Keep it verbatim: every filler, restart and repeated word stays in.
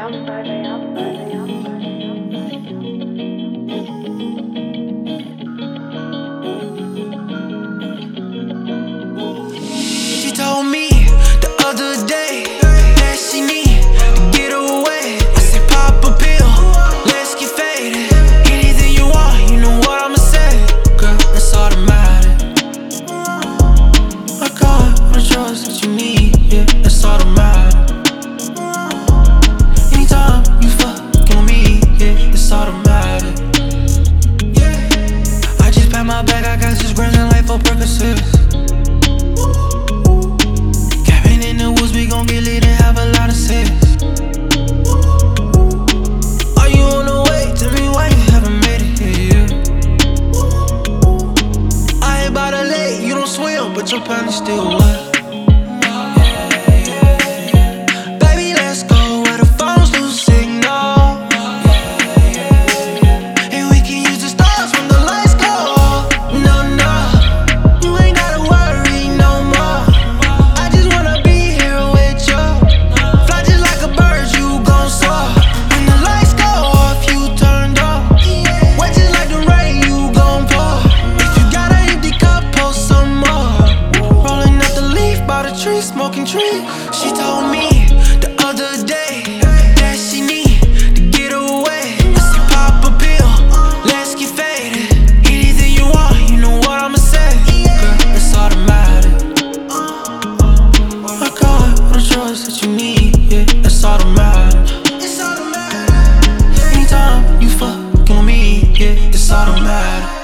She told me the other day that she need to get away. I said pop a pill, let's get faded. Anything you want, you know what I'ma say. Girl, that's automatic. I got all the drugs that you need, yeah, that's automatic. Anytime you fuckin' with me, yeah, it's automatic. I just pat my back, I got six grams in life for Percocets. We gon' get lit and have a lot of sex. Are you on the way? Tell me why you haven't made it here. I ain't by the lake, you don't swim, but your panties still wet. Baby, let's go where the phones lose signal. And we can use the stars when the lights go off. No, no, you ain't gotta worry no more. I just wanna be smoking tree. She told me the other day that she need to get away. I said pop a pill, let's get faded. Anything you want, you know what I'ma say. Girl, it's automatic. I got all the drugs that you need, yeah, it's automatic. It's automatic. Anytime you fuckin' with me, yeah, it's automatic.